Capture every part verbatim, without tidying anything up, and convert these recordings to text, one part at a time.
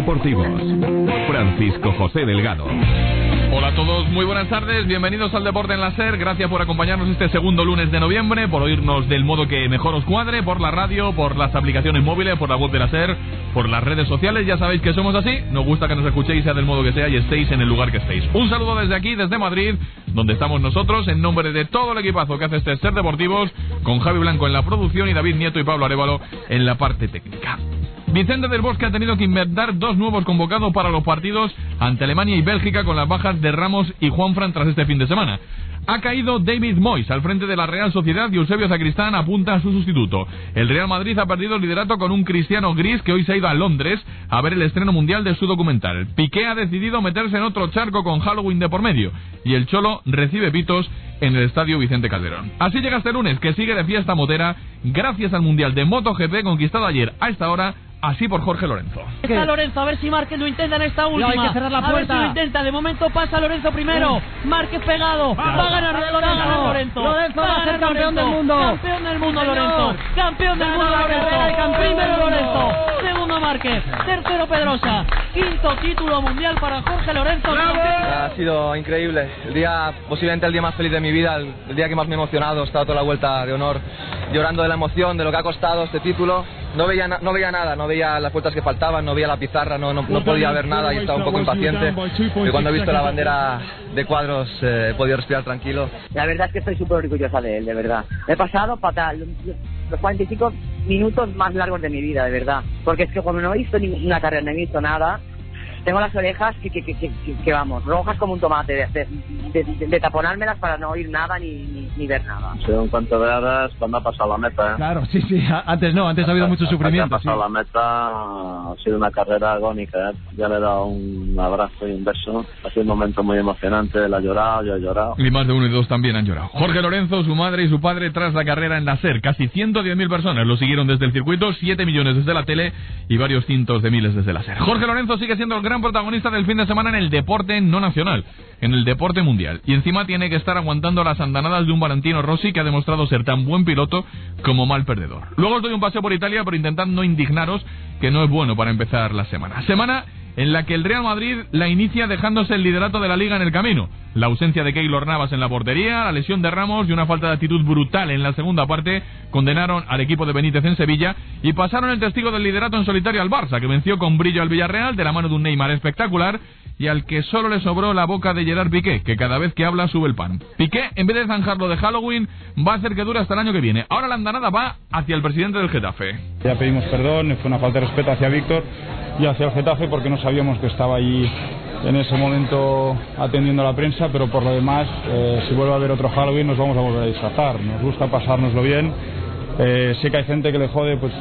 Deportivos. Francisco José Delgado. Hola a todos, muy buenas tardes, bienvenidos al Deporte en la SER, gracias por acompañarnos este segundo lunes de noviembre, por oírnos del modo que mejor os cuadre, por la radio, por las aplicaciones móviles, por la web de la SER, por las redes sociales, ya sabéis que somos así, nos gusta que nos escuchéis sea del modo que sea y estéis en el lugar que estéis. Un saludo desde aquí, desde Madrid, donde estamos nosotros, en nombre de todo el equipazo que hace este SER Deportivos, con Javi Blanco en la producción y David Nieto y Pablo Arévalo en la parte técnica. Vicente del Bosque ha tenido que inventar dos nuevos convocados para los partidos ante Alemania y Bélgica con las bajas de Ramos y Juanfran tras este fin de semana. Ha caído David Moyes al frente de la Real Sociedad y Eusebio Sacristán apunta a su sustituto. El Real Madrid ha perdido el liderato con un Cristiano Gris que hoy se ha ido a Londres a ver el estreno mundial de su documental. Piqué ha decidido meterse en otro charco con Halloween de por medio y el Cholo recibe pitos en el estadio Vicente Calderón. Así llega este lunes que sigue de fiesta motera gracias al mundial de MotoGP conquistado ayer a esta hora. Así por Jorge Lorenzo. Está Lorenzo, a ver si Márquez lo intenta en esta última. No, hay que cerrar la puerta. A ver si lo intenta. De momento pasa Lorenzo primero. Márquez pegado. Va a ganar Lorenzo. Va a ganar Lorenzo. Lorenzo va a ser campeón del mundo. Campeón del mundo, Lorenzo. Campeón del mundo, Lorenzo. Primero Lorenzo. Segundo Márquez. Tercero Pedrosa. Quinto título mundial para Jorge Lorenzo. Ha sido increíble. El día, posiblemente el día más feliz de mi vida. El, el día que más me he emocionado. He estado toda la vuelta de honor llorando de la emoción, de lo que ha costado este título. No veía, no veía nada, no veía las vueltas que faltaban, no veía la pizarra, no, no, no podía ver nada y estaba un poco impaciente. Y cuando he visto la bandera de cuadros eh, he podido respirar tranquilo. La verdad es que estoy súper orgullosa de él, de verdad. He pasado fatal, los cuarenta y cinco minutos más largos de mi vida, de verdad. Porque es que como no he visto ninguna carrera, no he visto nada, tengo las orejas que, que, que, que, que vamos, rojas como un tomate, de, de, de, de, de taponármelas para no oír nada ni, ni, ni ver nada. Sí, en cuanto veas cuando ha pasado la meta, ¿eh? Claro, sí, sí, antes no, antes ha habido mucho sufrimiento. Ha pasado sí. La meta, ha sido una carrera agónica, ¿eh? Ya le he dado un abrazo y un beso, ha sido un momento muy emocionante, él ha llorado, yo he llorado. Y más de uno y dos también han llorado. Jorge Lorenzo, su madre y su padre tras la carrera en la SER, casi ciento diez mil personas lo siguieron desde el circuito, siete millones desde la tele y varios cientos de miles desde la SER. Jorge Lorenzo sigue siendo el gran protagonista del fin de semana en el deporte no nacional, en el deporte mundial. Y encima tiene que estar aguantando las andanadas de un Valentino Rossi que ha demostrado ser tan buen piloto como mal perdedor. Luego os doy un paseo por Italia, pero intentad no indignaros, que no es bueno para empezar la semana. Semana en la que el Real Madrid la inicia dejándose el liderato de la Liga en el camino. La ausencia de Keylor Navas en la portería, la lesión de Ramos y una falta de actitud brutal en la segunda parte condenaron al equipo de Benítez en Sevilla y pasaron el testigo del liderato en solitario al Barça, que venció con brillo al Villarreal de la mano de un Neymar espectacular y al que solo le sobró la boca de Gerard Piqué, que cada vez que habla sube el pan. Piqué, en vez de zanjarlo de Halloween, va a hacer que dure hasta el año que viene. Ahora la andanada va hacia el presidente del Getafe. Ya pedimos perdón, fue una falta de respeto hacia Víctor y hacia el Getafe porque no sabíamos que estaba allí en ese momento atendiendo a la prensa, pero por lo demás, eh, si vuelve a haber otro Halloween nos vamos a volver a disfrazar. Nos gusta pasárnoslo bien. Eh, sé que hay gente que le jode pues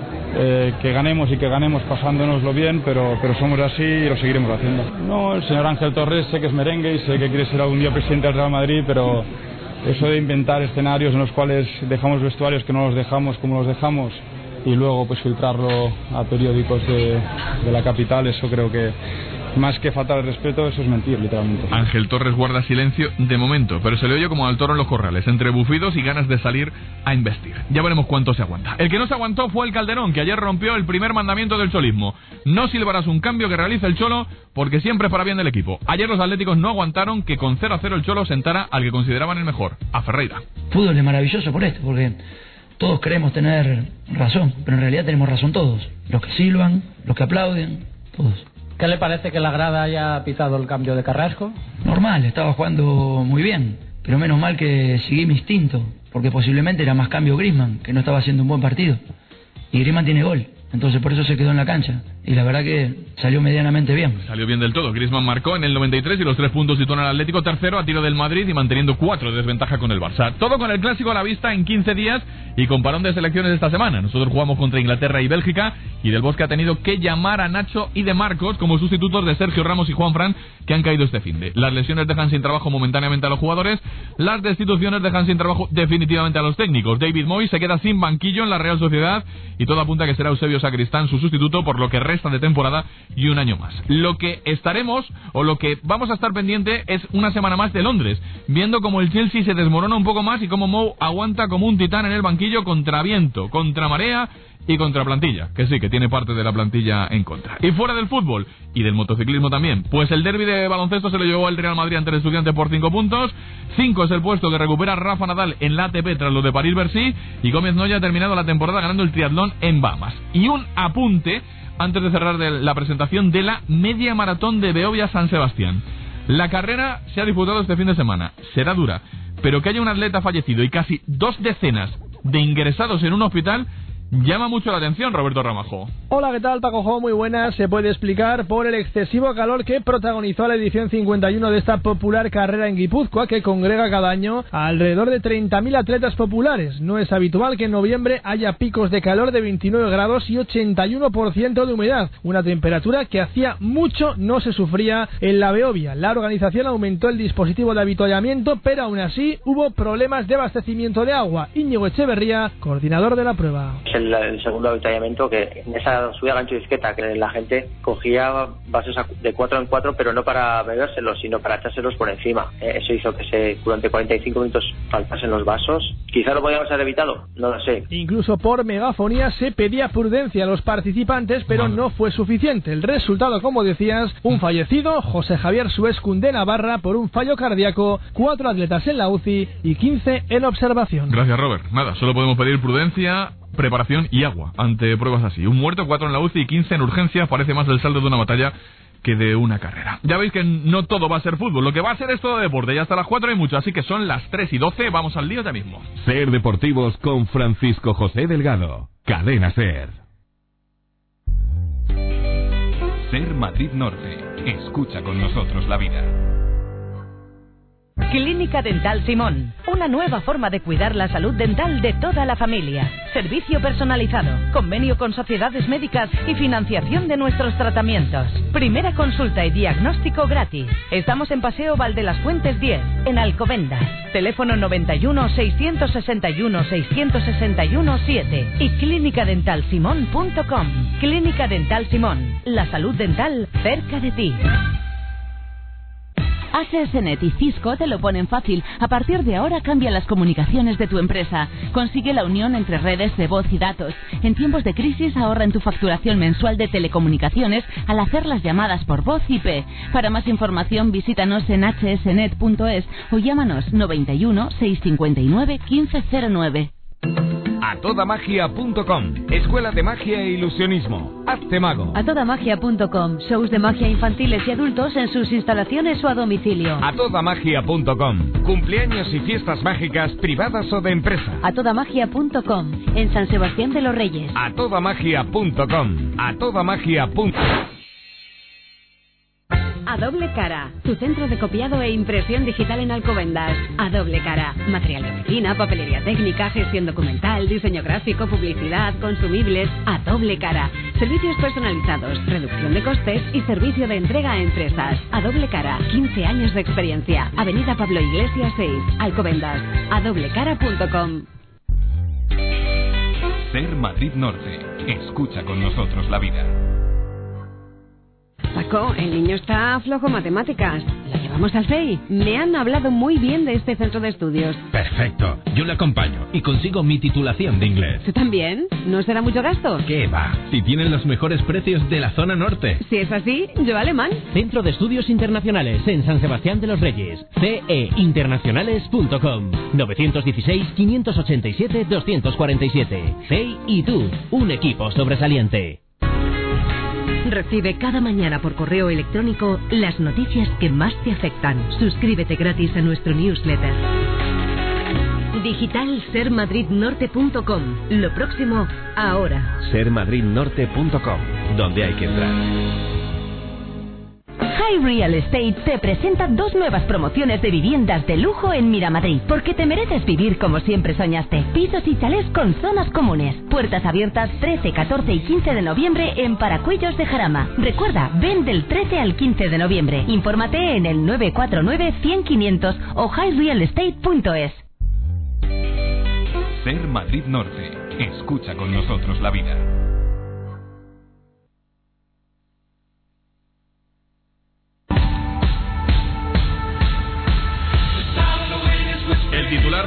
eh, que ganemos y que ganemos pasándonoslo bien, pero, pero somos así y lo seguiremos haciendo. No, el señor Ángel Torres sé que es merengue y sé que quiere ser algún día presidente del Real Madrid, pero eso de inventar escenarios en los cuales dejamos vestuarios que no los dejamos como los dejamos y luego pues filtrarlo a periódicos de, de la capital, eso creo que más que faltar el respeto, eso es mentir, literalmente. Ángel Torres guarda silencio de momento, pero se le oye como al toro en los corrales, entre bufidos y ganas de salir a investir. Ya veremos cuánto se aguanta. El que no se aguantó fue el Calderón, que ayer rompió el primer mandamiento del cholismo. No silbarás un cambio que realiza el Cholo, porque siempre es para bien del equipo. Ayer los atléticos no aguantaron que con cero a cero el Cholo sentara al que consideraban el mejor, a Ferreira. Fútbol es maravilloso por esto, porque todos creemos tener razón, pero en realidad tenemos razón todos. Los que silban, los que aplauden, todos. ¿Qué le parece que la grada haya pitado el cambio de Carrasco? Normal, estaba jugando muy bien, pero menos mal que seguí mi instinto, porque posiblemente era más cambio Griezmann, que no estaba haciendo un buen partido. Y Griezmann tiene gol, entonces por eso se quedó en la cancha. Y la verdad que salió medianamente bien. Salió bien del todo. Griezmann marcó en el noventa y tres y los tres puntos situó al Atlético tercero a tiro del Madrid y manteniendo cuatro de desventaja con el Barça. Todo con el clásico a la vista en quince días y con parón de selecciones esta semana. Nosotros jugamos contra Inglaterra y Bélgica y Del Bosque ha tenido que llamar a Nacho y De Marcos como sustitutos de Sergio Ramos y Juanfran, que han caído este finde. Las lesiones dejan sin trabajo momentáneamente a los jugadores, las destituciones dejan sin trabajo definitivamente a los técnicos. David Moyes se queda sin banquillo en la Real Sociedad y todo apunta a que será Eusebio Sacristán su sustituto, por lo que resta resta de temporada y un año más. Lo que estaremos, o lo que vamos a estar pendiente, es una semana más de Londres, viendo cómo el Chelsea se desmorona un poco más y cómo Mou aguanta como un titán en el banquillo contra viento, contra marea y contra plantilla, que sí, que tiene parte de la plantilla en contra. Y fuera del fútbol, y del motociclismo también, pues el derbi de baloncesto se lo llevó el Real Madrid ante el Estudiantes por cinco puntos. cinco es el puesto que recupera Rafa Nadal en la A T P tras lo de París-Bercy, y Gómez Noya ha terminado la temporada ganando el triatlón en Bahamas. Y un apunte antes de cerrar de la presentación de la media maratón de Beovia-San Sebastián. La carrera se ha disputado este fin de semana, será dura, pero que haya un atleta fallecido y casi dos decenas de ingresados en un hospital llama mucho la atención, Roberto Ramajo. Hola, ¿qué tal, Paco Jo? Muy buenas. Se puede explicar por el excesivo calor que protagonizó la edición cincuenta y uno de esta popular carrera en Guipúzcoa, que congrega cada año a alrededor de treinta mil atletas populares. No es habitual que en noviembre haya picos de calor de veintinueve grados y ochenta y uno por ciento de humedad, una temperatura que hacía mucho no se sufría en la Beovia. La organización aumentó el dispositivo de avituallamiento, pero aún así hubo problemas de abastecimiento de agua. Íñigo Echeverría, coordinador de la prueba. El, el segundo avituallamiento, que en esa subida gancho y disqueta, que la gente cogía vasos de cuatro en cuatro, pero no para bebérselos, sino para echárselos por encima. Eh, eso hizo que se durante cuarenta y cinco minutos faltasen los vasos. Quizá lo podíamos haber evitado, no lo sé. Incluso por megafonía se pedía prudencia a los participantes, pero bueno, no fue suficiente. El resultado, como decías, un fallecido, José Javier Suescun de Navarra, por un fallo cardíaco, cuatro atletas en la U C I y quince en observación. Gracias, Robert. Nada, solo podemos pedir prudencia, preparación y agua ante pruebas así. Un muerto, cuatro en la U C I y quince en urgencias. Parece más el saldo de una batalla que de una carrera. Ya veis que no todo va a ser fútbol, lo que va a ser es todo deporte. Ya hasta las cuatro hay mucho, así que son las tres y doce. Vamos al lío ya mismo. Ser Deportivos con Francisco José Delgado. Cadena Ser. Ser Madrid Norte. Escucha con nosotros la vida. Clínica Dental Simón, una nueva forma de cuidar la salud dental de toda la familia. Servicio personalizado, convenio con sociedades médicas y financiación de nuestros tratamientos. Primera consulta y diagnóstico gratis. Estamos en Paseo Valdelas Fuentes diez, en Alcobendas. Teléfono noventa y uno, seiscientos sesenta y uno, seiscientos sesenta y uno, siete y clínica dental simón punto com. Clínica Dental Simón, la salud dental cerca de ti. A S S Net y Cisco te lo ponen fácil. A partir de ahora cambia las comunicaciones de tu empresa. Consigue la unión entre redes de voz y datos. En tiempos de crisis ahorra en tu facturación mensual de telecomunicaciones al hacer las llamadas por voz I P. Para más información visítanos en hache ese net punto es o llámanos noventa y uno, seiscientos cincuenta y nueve, quince cero nueve. A toda magia punto com, escuela de magia e ilusionismo. Hazte mago. A toda magia punto com, shows de magia infantiles y adultos en sus instalaciones o a domicilio. A toda magia punto com, cumpleaños y fiestas mágicas privadas o de empresa. A toda magia punto com, en San Sebastián de los Reyes. A toda magia punto com, a toda magia punto com. A Doble Cara, tu centro de copiado e impresión digital en Alcobendas. A Doble Cara, material de oficina, papelería técnica, gestión documental, diseño gráfico, publicidad, consumibles. A Doble Cara, servicios personalizados, reducción de costes y servicio de entrega a empresas. A Doble Cara, quince años de experiencia. Avenida Pablo Iglesias seis, Alcobendas. A doble cara punto com. Ser Madrid Norte. Escucha con nosotros la vida. Paco, el niño está flojo en matemáticas. ¿Lo llevamos al C E I? Me han hablado muy bien de este centro de estudios. Perfecto. Yo le acompaño y consigo mi titulación de inglés. ¿Tú también? ¿No será mucho gasto? ¿Qué va? Si tienen los mejores precios de la zona norte. Si es así, yo alemán. Centro de Estudios Internacionales en San Sebastián de los Reyes. ce e internacionales punto com. nueve uno seis, cinco ocho siete, dos cuatro siete. C E I y tú, un equipo sobresaliente. Recibe cada mañana por correo electrónico las noticias que más te afectan. Suscríbete gratis a nuestro newsletter. Digital ser madrid norte punto com. Lo próximo, ahora. ser madrid norte punto com, donde hay que entrar. High Real Estate te presenta dos nuevas promociones de viviendas de lujo en Miramadrid, porque te mereces vivir como siempre soñaste. Pisos y chalés con zonas comunes. Puertas abiertas trece, catorce y quince de noviembre en Paracuellos de Jarama. Recuerda, ven del trece al quince de noviembre. Infórmate en el nueve cuatro nueve, cien, quinientos o high real estate punto es. Ser Madrid Norte. Escucha con nosotros la vida.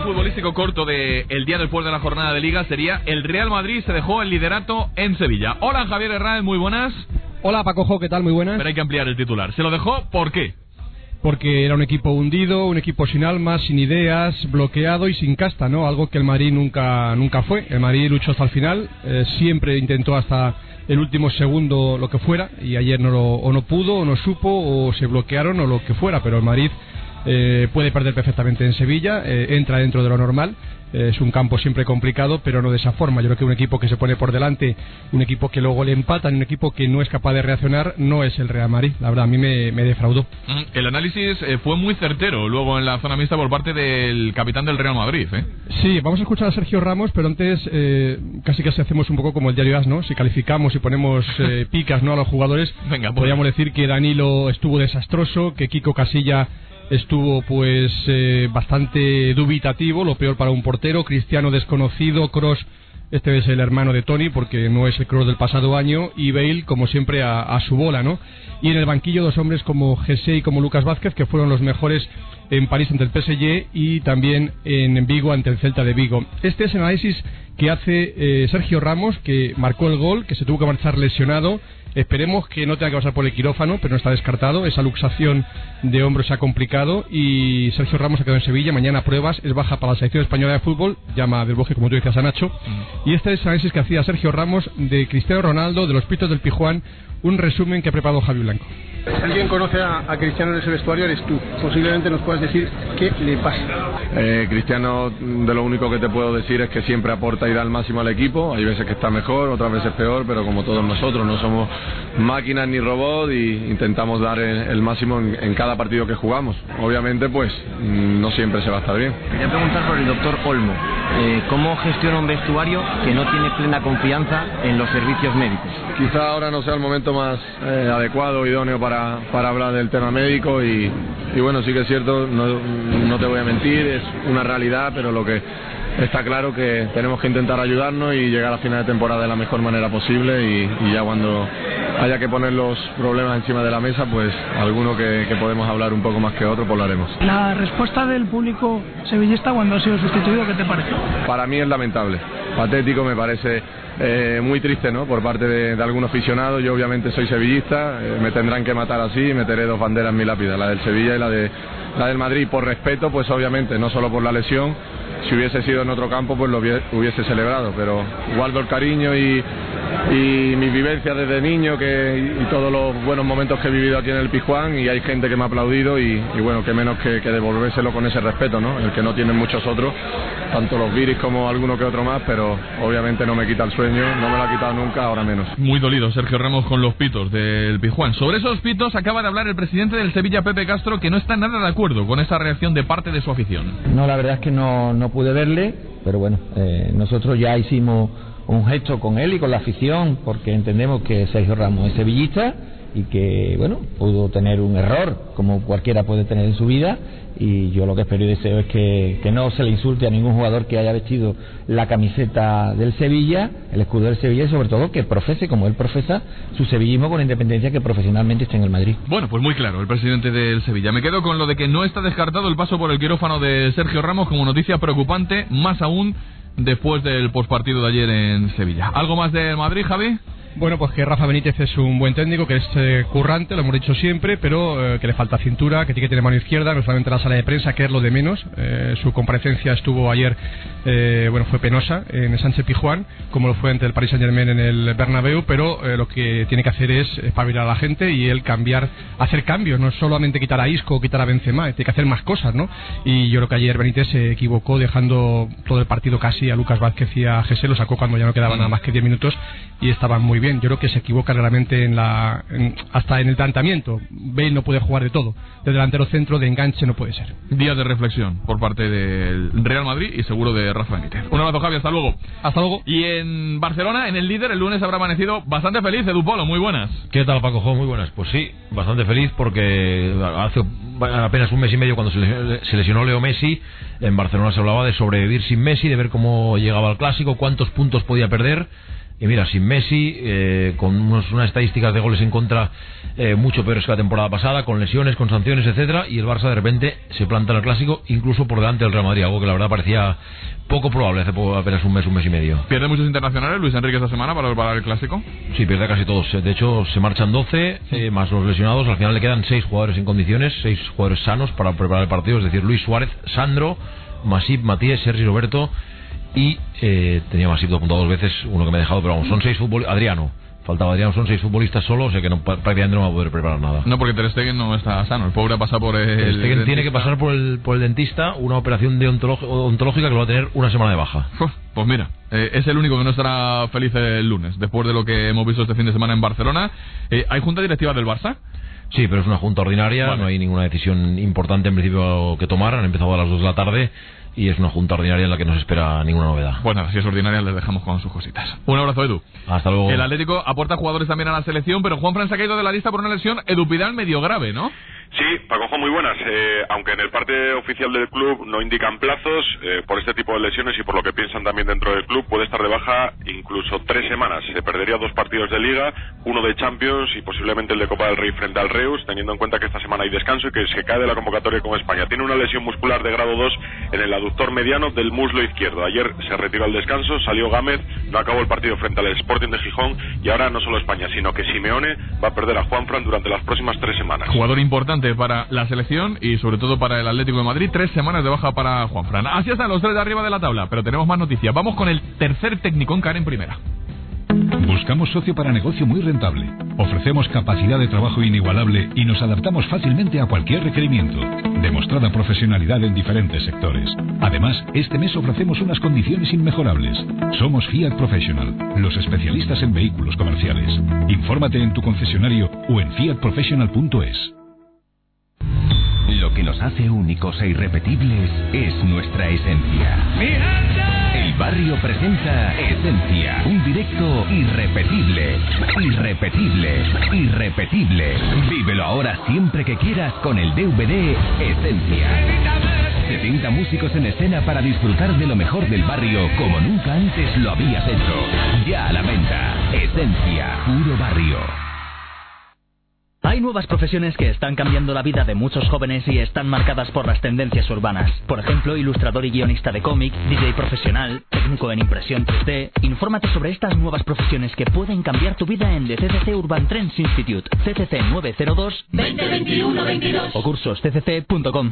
futbolístico corto de el día después de la jornada de Liga sería el Real Madrid se dejó el liderato en Sevilla. Hola, Javier Herráez, muy buenas. Hola, Pacojo, ¿qué tal? Muy buenas. Pero hay que ampliar el titular. ¿Se lo dejó por qué? Porque era un equipo hundido, un equipo sin alma, sin ideas, bloqueado y sin casta, ¿no? Algo que el Madrid nunca nunca fue. El Madrid luchó hasta el final, eh, siempre intentó hasta el último segundo lo que fuera, y ayer no lo, o no pudo, o no supo, o se bloquearon, o lo que fuera, pero el Madrid eh, puede perder perfectamente en Sevilla, eh, entra dentro de lo normal. Es un campo siempre complicado, pero no de esa forma. Yo creo que un equipo que se pone por delante, un equipo que luego le empatan, un equipo que no es capaz de reaccionar, no es el Real Madrid. La verdad, a mí me, me defraudó. El análisis eh, fue muy certero luego en la zona mixta por parte del capitán del Real Madrid, ¿eh? Sí, vamos a escuchar a Sergio Ramos, pero antes eh, casi casi hacemos un poco como el diario As, ¿no? Si calificamos y ponemos eh, picas, ¿no?, a los jugadores, Venga, pues. podríamos decir que Danilo estuvo desastroso, que Kiko Casilla estuvo pues eh, bastante dubitativo, lo peor para un portero. Cristiano desconocido, Kroos, este es el hermano de Toni porque no es el Kroos del pasado año, y Bale como siempre a, a su bola, ¿no? Y en el banquillo dos hombres como Jesse y como Lucas Vázquez, que fueron los mejores en París ante el P S G y también en Vigo ante el Celta de Vigo. Este es el análisis que hace eh, Sergio Ramos, que marcó el gol, que se tuvo que marchar lesionado. Esperemos que no tenga que pasar por el quirófano, pero no está descartado. Esa luxación de hombros se ha complicado y Sergio Ramos ha quedado en Sevilla. Mañana pruebas, es baja para la selección española de fútbol. Llama del Boje, como tú decías, a Nacho. Mm. Y este es el análisis que hacía Sergio Ramos de Cristiano Ronaldo, de los pitos del Pijuán. Un resumen que ha preparado Javi Blanco. Si alguien conoce a, a Cristiano en ese vestuario, eres tú. Posiblemente nos puedas decir qué le pasa. Eh, Cristiano, de lo único que te puedo decir es que siempre aporta y da el máximo al equipo. Hay veces que está mejor, otras veces peor, pero como todos nosotros, no somos máquinas ni robots y intentamos dar el, el máximo en, en cada partido que jugamos. Obviamente, pues, no siempre se va a estar bien. Quería preguntar por el doctor Olmo. Eh, ¿Cómo gestiona un vestuario que no tiene plena confianza en los servicios médicos? Quizá ahora no sea el momento más eh, adecuado, idóneo para, para hablar del tema médico y, y bueno, sí que es cierto, no, no te voy a mentir, es una realidad, pero lo que está claro que tenemos que intentar ayudarnos y llegar a final de temporada de la mejor manera posible y, y ya cuando haya que poner los problemas encima de la mesa, pues alguno que, que podemos hablar un poco más que otro, pues lo haremos. La respuesta del público sevillista cuando ha sido sustituido, ¿qué te parece? Para mí es lamentable, patético, me parece eh, muy triste, ¿no?, por parte de, de algún aficionado. Yo obviamente soy sevillista, eh, me tendrán que matar así y meteré dos banderas en mi lápida, la del Sevilla y la de la del Madrid, por respeto, pues obviamente, no solo por la lesión. Si hubiese sido en otro campo, pues lo hubiese celebrado, pero guardo el cariño y, y mi vivencia desde niño que, y todos los buenos momentos que he vivido aquí en el Pizjuán, y hay gente que me ha aplaudido y, y bueno, que menos que, que devolvérselo con ese respeto, ¿no?, el que no tienen muchos otros, tanto los guiris como alguno que otro más, pero obviamente no me quita el sueño, no me lo ha quitado nunca, ahora menos. Muy dolido Sergio Ramos con los pitos del Pizjuán. Sobre esos pitos acaba de hablar el presidente del Sevilla, Pepe Castro, que no está nada de acuerdo con esa reacción de parte de su afición. No, la verdad es que no, no pude verle, pero bueno, eh, nosotros ya hicimos un gesto con él y con la afición, porque entendemos que Sergio Ramos es sevillista y que, bueno, pudo tener un error, como cualquiera puede tener en su vida, y yo lo que espero y deseo es que, que no se le insulte a ningún jugador que haya vestido la camiseta del Sevilla, el escudo del Sevilla, y sobre todo que profese, como él profesa, su sevillismo con independencia que profesionalmente esté en el Madrid. Bueno, pues muy claro, el presidente del Sevilla. Me quedo con lo de que no está descartado el paso por el quirófano de Sergio Ramos como noticia preocupante, más aún después del postpartido de ayer en Sevilla. ¿Algo más del Madrid, Javi? Bueno, pues que Rafa Benítez es un buen técnico, que es eh, currante, lo hemos dicho siempre, pero eh, que le falta cintura, que tiene que tener mano izquierda, no solamente en la sala de prensa, que es lo de menos. Eh, su comparecencia estuvo ayer, eh, bueno, fue penosa en el Sánchez Pizjuán, como lo fue ante el Paris Saint-Germain en el Bernabéu, pero eh, lo que tiene que hacer es espabilar a la gente y él cambiar, hacer cambios, no solamente quitar a Isco o quitar a Benzema, tiene que hacer más cosas, ¿no? Y yo creo que ayer Benítez se equivocó dejando todo el partido casi a Lucas Vázquez y a Jesse, lo sacó cuando ya no quedaban nada más que diez minutos y estaban muy bien. Yo creo que se equivoca realmente en la en, hasta en el planteamiento. Bale no puede jugar de todo, de delantero centro, de enganche no puede ser. Día de reflexión por parte del Real Madrid y seguro de Rafa Benítez. Un abrazo, Javi, hasta luego. Hasta luego. Y en Barcelona, en el líder, el lunes habrá amanecido bastante feliz Edu Polo, muy buenas. ¿Qué tal, Paco? Muy buenas. Pues sí, bastante feliz porque hace apenas un mes y medio cuando se lesionó Leo Messi, en Barcelona se hablaba de sobrevivir sin Messi, de ver cómo llegaba al Clásico, cuántos puntos podía perder. Y mira, sin Messi, eh, con unos, unas estadísticas de goles en contra eh, mucho peores que la temporada pasada, con lesiones, con sanciones, etcétera, y el Barça de repente se planta en el Clásico, incluso por delante del Real Madrid, algo que la verdad parecía poco probable hace poco, apenas un mes, un mes y medio. ¿Pierde muchos internacionales Luis Enrique esta semana para preparar el Clásico? Sí, pierde casi todos. De hecho, se marchan doce, eh, más los lesionados. Al final le quedan seis jugadores en condiciones, seis jugadores sanos para preparar el partido, es decir, Luis Suárez, Sandro, Masip, Matías, Sergi Roberto y eh, tenía Masip apuntado dos veces, uno que me he dejado, pero vamos, son seis futbolistas. Adriano, faltaba Adriano, son seis futbolistas solo, o sea que no, prácticamente no va a poder preparar nada. No, porque Ter Stegen no está sano, el pobre ha pasado por el... Ter Stegen tiene que pasar por el, por el dentista, una operación de ontolog- ontológica que lo va a tener una semana de baja. Pues mira, eh, es el único que no estará feliz el lunes, después de lo que hemos visto este fin de semana en Barcelona. Eh, ¿Hay junta directiva del Barça? Sí, pero es una junta ordinaria, vale. No hay ninguna decisión importante en principio que tomar, han empezado a las dos de la tarde y es una junta ordinaria en la que no se espera ninguna novedad. Bueno, si es ordinaria les dejamos con sus cositas. Un abrazo, Edu. Hasta luego. El Atlético aporta jugadores también a la selección, pero Juanfran se ha caído de la lista por una lesión. Edu Pidal medio grave, ¿no? Sí, Paco, muy buenas. Eh, aunque en el parte oficial del club no indican plazos, eh, por este tipo de lesiones y por lo que piensan también dentro del club, puede estar de baja incluso tres semanas. Se perdería dos partidos de Liga, uno de Champions y posiblemente el de Copa del Rey frente al Reus, teniendo en cuenta que esta semana hay descanso y que se cae de la convocatoria con España. Tiene una lesión muscular de grado dos en el aductor mediano del muslo izquierdo. Ayer se retiró al descanso, salió Gámez, no acabó el partido frente al Sporting de Gijón y ahora no solo España, sino que Simeone va a perder a Juanfran durante las próximas tres semanas. Jugador importante para la selección y sobre todo para el Atlético de Madrid, tres semanas de baja para Juanfran. Así están los tres de arriba de la tabla, pero tenemos más noticias. Vamos con el tercer técnico en CAR en primera. Buscamos socio para negocio muy rentable. Ofrecemos capacidad de trabajo inigualable y nos adaptamos fácilmente a cualquier requerimiento. Demostrada profesionalidad en diferentes sectores. Además, este mes ofrecemos unas condiciones inmejorables. Somos Fiat Professional, los especialistas en vehículos comerciales. Infórmate en tu concesionario o en fiat professional punto es. Lo que nos hace únicos e irrepetibles es nuestra esencia. El barrio presenta Esencia, un directo irrepetible, irrepetible, irrepetible. Vívelo ahora siempre que quieras con el D V D Esencia. setenta músicos en escena para disfrutar de lo mejor del barrio como nunca antes lo habías hecho. Ya a la venta. Esencia, puro barrio. Hay nuevas profesiones que están cambiando la vida de muchos jóvenes y están marcadas por las tendencias urbanas. Por ejemplo, ilustrador y guionista de cómic, D J profesional, técnico en impresión tres D. Infórmate sobre estas nuevas profesiones que pueden cambiar tu vida en The C C C Urban Trends Institute, C C C nueve cero dos veinte veintiuno veintidós o cursos c c c punto com.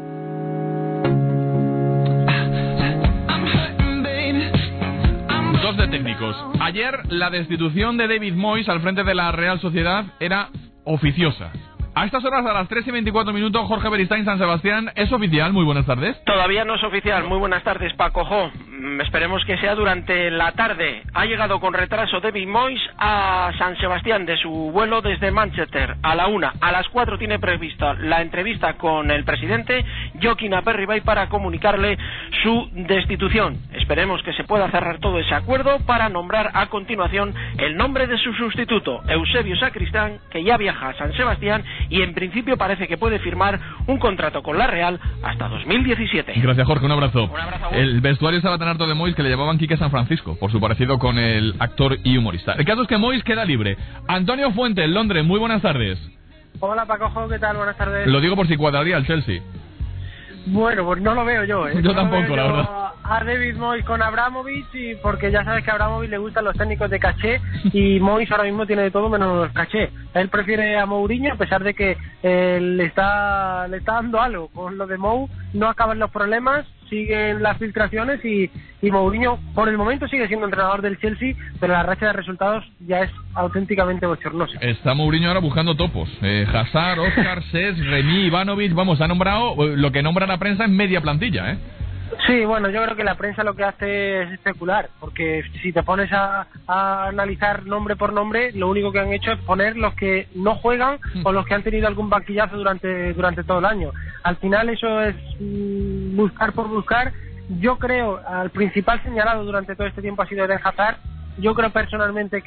Dos de técnicos. Ayer la destitución de David Moyes al frente de la Real Sociedad era oficiosa. A estas horas, a las tres y veinticuatro minutos, Jorge Beristain, San Sebastián, ¿es oficial? Muy buenas tardes. Todavía no es oficial. Muy buenas tardes, Paco Jo. Esperemos que sea durante la tarde. Ha llegado con retraso David Moyes a San Sebastián de su vuelo desde Manchester a la una. A las cuatro tiene prevista la entrevista con el presidente Joaquín Aperribay para comunicarle su destitución. Esperemos que se pueda cerrar todo ese acuerdo para nombrar a continuación el nombre de su sustituto, Eusebio Sacristán, que ya viaja a San Sebastián y en principio parece que puede firmar un contrato con la Real hasta dos mil diecisiete. Gracias, Jorge, un abrazo. Un abrazo. El vestuario estaba tan harto de Moyes que le llamaban Quique San Francisco por su parecido con el actor y humorista. El caso es que Moyes queda libre. Antonio Fuente, en Londres, muy buenas tardes. Hola, Paco, ¿qué tal? Buenas tardes. Lo digo por si cuadraría el Chelsea. Bueno, pues no lo veo yo, ¿eh? Yo no tampoco, la yo verdad. A David Moyes con Abramovich, y porque ya sabes que a Abramovich le gustan los técnicos de caché y Moyes ahora mismo tiene de todo menos caché. Él prefiere a Mourinho, a pesar de que eh, le está le está dando algo. Con lo de Mou no acaban los problemas, siguen las filtraciones y, y Mourinho por el momento sigue siendo entrenador del Chelsea, pero la racha de resultados ya es auténticamente bochornosa. Está Mourinho ahora buscando topos. Eh, Hazard, Oscar, Cesc, Remy, Ivanovic, vamos, ha nombrado lo que nombra la prensa en media plantilla, ¿eh? Sí, bueno, yo creo que la prensa lo que hace es especular, porque si te pones a, a analizar nombre por nombre, lo único que han hecho es poner los que no juegan o los que han tenido algún banquillazo durante durante todo el año. Al final eso es mm, buscar por buscar. Yo creo, al principal señalado durante todo este tiempo ha sido Eden Hazard. Yo creo personalmente que,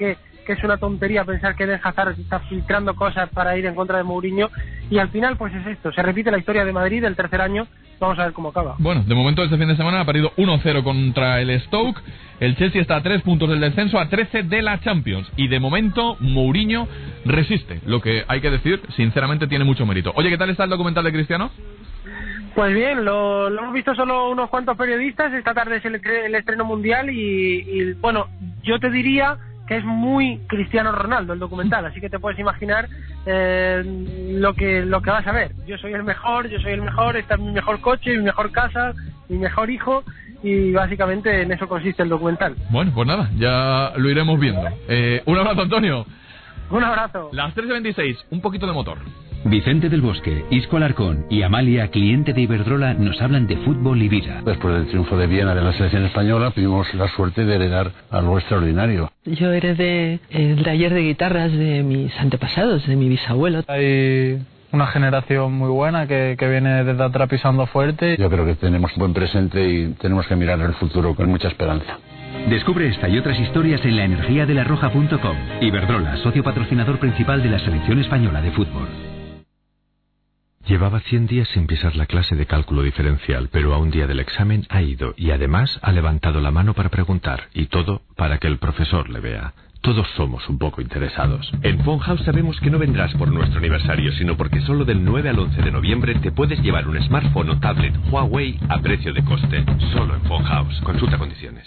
que es una tontería pensar que Eden Hazard está filtrando cosas para ir en contra de Mourinho, y al final pues es esto, se repite la historia de Madrid del tercer año. Vamos a ver cómo acaba. Bueno, de momento este fin de semana ha perdido uno cero contra el Stoke. El Chelsea está a tres puntos del descenso, a trece de la Champions. Y de momento Mourinho resiste. Lo que hay que decir, sinceramente, tiene mucho mérito. Oye, ¿qué tal está el documental de Cristiano? Pues bien, lo, lo hemos visto solo unos cuantos periodistas. Esta tarde es el, el estreno mundial y, y, bueno, yo te diría que es muy Cristiano Ronaldo el documental, así que te puedes imaginar eh, lo que lo que vas a ver. Yo soy el mejor, yo soy el mejor, esta es mi mejor coche, mi mejor casa, mi mejor hijo, y básicamente en eso consiste el documental. Bueno, pues nada, ya lo iremos viendo. Eh, un abrazo, Antonio. Un abrazo. Las tres y veintiséis, un poquito de motor. Vicente del Bosque, Isco Alarcón y Amalia, cliente de Iberdrola, nos hablan de fútbol y vida. Después del triunfo de Viena de la selección española, tuvimos la suerte de heredar algo extraordinario. Yo heredé el taller de guitarras de mis antepasados, de mi bisabuelo. Hay una generación muy buena que, que viene desde atrás pisando fuerte. Yo creo que tenemos un buen presente y tenemos que mirar el futuro con mucha esperanza. Descubre esta y otras historias en la energía de la roja punto com. Iberdrola, socio patrocinador principal de la selección española de fútbol. Llevaba cien días sin pisar la clase de cálculo diferencial, pero a un día del examen ha ido y además ha levantado la mano para preguntar, y todo para que el profesor le vea. Todos somos un poco interesados. En Phone House sabemos que no vendrás por nuestro aniversario, sino porque solo del nueve al once de noviembre te puedes llevar un smartphone o tablet Huawei a precio de coste. Solo en Phone House. Consulta condiciones.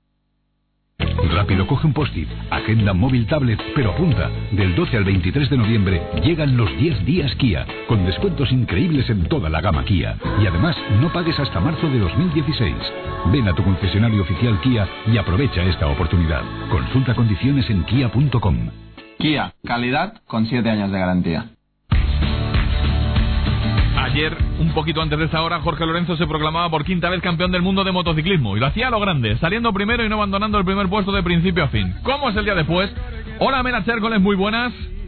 Rápido, coge un post-it, agenda móvil, tablet, pero apunta, del doce al veintitrés de noviembre llegan los diez días Kia, con descuentos increíbles en toda la gama Kia, y además no pagues hasta marzo de dos mil dieciséis. Ven a tu concesionario oficial Kia y aprovecha esta oportunidad. Consulta condiciones en kia punto com. Kia, calidad con siete años de garantía. Ayer, un poquito antes de esa hora, Jorge Lorenzo se proclamaba por quinta vez campeón del mundo de motociclismo. Y lo hacía a lo grande, saliendo primero y no abandonando el primer puesto de principio a fin. ¿Cómo es el día después? Hola, Mela Chércoles, muy buenas.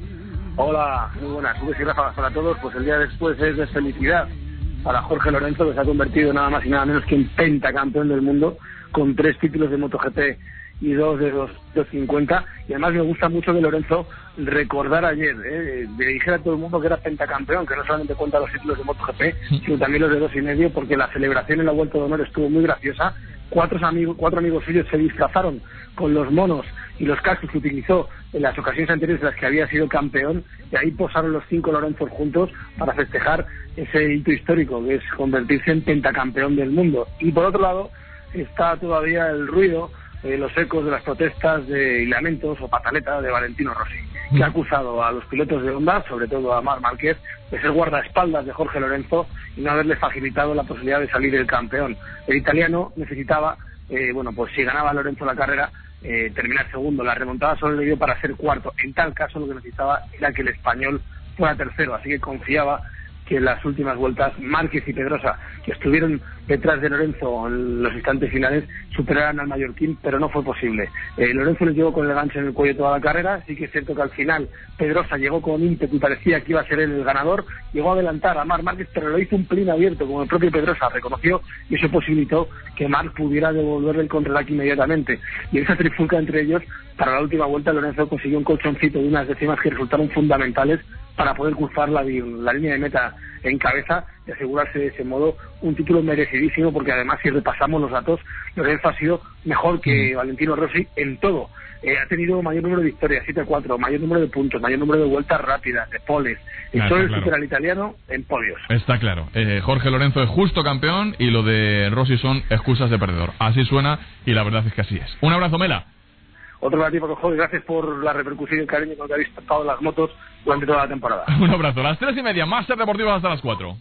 Hola, muy buenas. Jugues y ráfagas para todos. Pues el día después es de felicidad para Jorge Lorenzo, que se ha convertido nada más y nada menos que en pentacampeón del mundo, con tres títulos de MotoGP y dos de los doscientos cincuenta. Y además me gusta mucho de Lorenzo recordar ayer, eh, de dijera a todo el mundo que era pentacampeón, que no solamente cuenta los títulos de MotoGP, sino también los de dos y medio, porque la celebración en la Vuelta de Honor estuvo muy graciosa. Cuatro amigos, cuatro amigos suyos se disfrazaron con los monos y los cascos que utilizó en las ocasiones anteriores en las que había sido campeón, y ahí posaron los cinco Lorenzos juntos para festejar ese hito histórico, que es convertirse en pentacampeón del mundo. Y por otro lado está todavía el ruido, Eh, los ecos de las protestas de, y lamentos o pataletas de Valentino Rossi, que ha acusado a los pilotos de Honda, sobre todo a Marc Márquez, de ser guardaespaldas de Jorge Lorenzo y no haberle facilitado la posibilidad de salir el campeón. El italiano necesitaba, eh, bueno, pues si ganaba Lorenzo la carrera, eh, terminar segundo. La remontada solo le dio para ser cuarto. En tal caso lo que necesitaba era que el español fuera tercero, así que confiaba que en las últimas vueltas Márquez y Pedrosa, que estuvieron detrás de Lorenzo en los instantes finales, superaran al mallorquín, pero no fue posible. Eh, Lorenzo les llegó con el gancho en el cuello toda la carrera. Sí que es cierto que al final Pedrosa llegó con ímpetu y parecía que iba a ser él el ganador, llegó a adelantar a Marc Márquez, pero lo hizo un pelín abierto, como el propio Pedrosa reconoció, y eso posibilitó que Marc pudiera devolverle el contraataque inmediatamente. Y en esa trifulca entre ellos, para la última vuelta, Lorenzo consiguió un colchoncito de unas décimas que resultaron fundamentales para poder cruzar la, la línea de meta en cabeza y asegurarse de ese modo un título merecidísimo, porque además, si repasamos los datos, Lorenzo ha sido mejor que mm. Valentino Rossi en todo. Eh, ha tenido mayor número de victorias, siete a cuatro, mayor número de puntos, mayor número de vueltas rápidas, de poles, y ah, solo el claro. supera al italiano en podios. Está claro. Eh, Jorge Lorenzo es justo campeón y lo de Rossi son excusas de perdedor. Así suena y la verdad es que así es. Un abrazo, Mela. Otro para ti, Paco Joder, gracias por la repercusión y el cariño con que habéis tratado las motos durante toda la temporada. Un abrazo. Las tres y media, más ser deportivos hasta las cuatro.